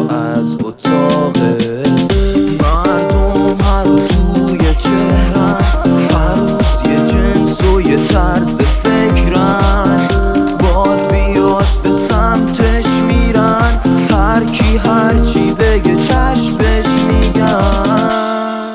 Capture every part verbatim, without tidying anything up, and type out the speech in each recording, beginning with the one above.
از اتاقه. مردم هر رو توی چهرن، هر روز یه جنس و یه طرز فکرن. باد بیاد به سمتش میرن، هر کی هر چی بگه چشمش میگن.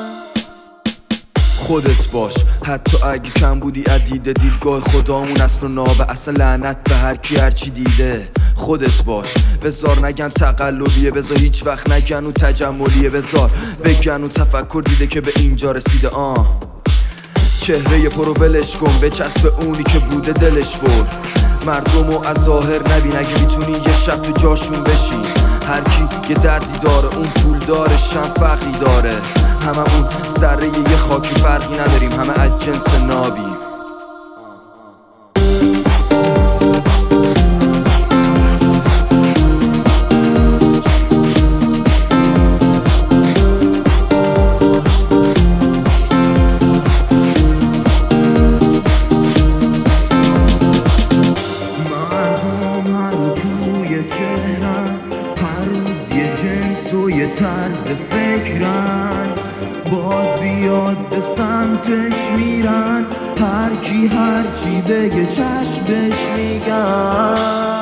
خودت باش حتی اگه کم بودی عدیده، دیدگاه خدامون اصل و نابه، اصلا لعنت به هر کی هر چی دیده. خودت باش بذار نگن تقلبیه، بذار هیچ وقت نگن و تجملیه، بذار بگن و تفکر دیده که به اینجا رسیده. آه چهره پرو ولش کن، بچسب اونی که بوده دلش برد. مردمو از ظاهر نبین، اگه میتونی یه شب تو جاشون بشین. هر کی یه دردی داره، اون پول داره شم فقری داره. همه اون ذره یه خاکی، فرقی نداریم، همه از جنس نابیم. یه طرز فکرن، باد بیاد به سمتش میرن، هر کی هر چی بگه چشمش میگن.